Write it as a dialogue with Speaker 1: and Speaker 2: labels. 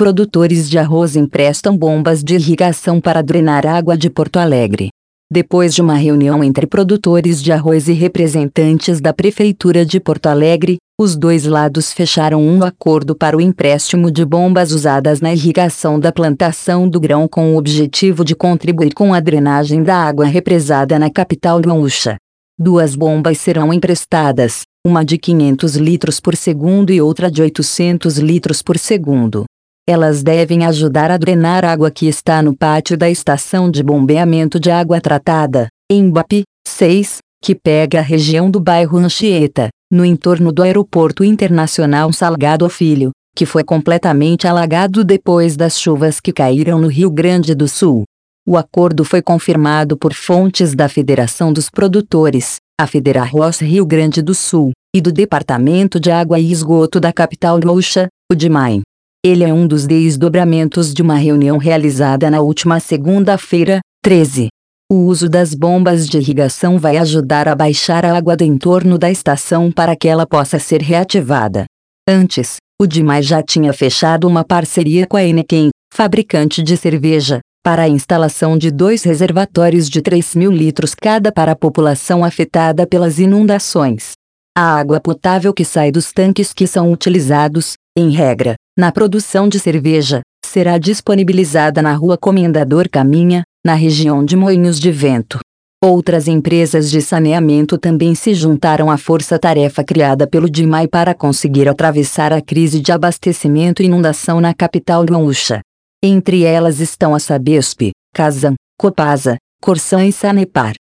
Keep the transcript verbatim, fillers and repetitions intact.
Speaker 1: produtores de arroz emprestam bombas de irrigação para drenar água de Porto Alegre. Depois de uma reunião entre produtores de arroz e representantes da Prefeitura de Porto Alegre, os dois lados fecharam um acordo para o empréstimo de bombas usadas na irrigação da plantação do grão com o objetivo de contribuir com a drenagem da água represada na capital gaúcha. Duas bombas serão emprestadas, uma de quinhentos litros por segundo e outra de oitocentos litros por segundo. Elas devem ajudar a drenar a água que está no pátio da Estação de Bombeamento de Água Tratada, em Bapi, seis, que pega a região do bairro Anchieta, no entorno do Aeroporto Internacional Salgado Filho, que foi completamente alagado depois das chuvas que caíram no Rio Grande do Sul. O acordo foi confirmado por fontes da Federação dos Produtores, a Federarroz Rio Grande do Sul, e do Departamento de Água e Esgoto da capital gaúcha, o DEMAI. Ele é um dos desdobramentos de uma reunião realizada na última segunda-feira, treze. O uso das bombas de irrigação vai ajudar a baixar a água do entorno da estação para que ela possa ser reativada. Antes, o DEMAI já tinha fechado uma parceria com a Heineken, fabricante de cerveja, para a instalação de dois reservatórios de três mil litros cada para a população afetada pelas inundações. A água potável que sai dos tanques que são utilizados, em regra, na produção de cerveja, será disponibilizada na Rua Comendador Caminha, na região de Moinhos de Vento. Outras empresas de saneamento também se juntaram à força-tarefa criada pelo DEMAI para conseguir atravessar a crise de abastecimento e inundação na capital gaúcha. Entre elas estão a Sabesp, Casan, Copasa, Corsan e Sanepar.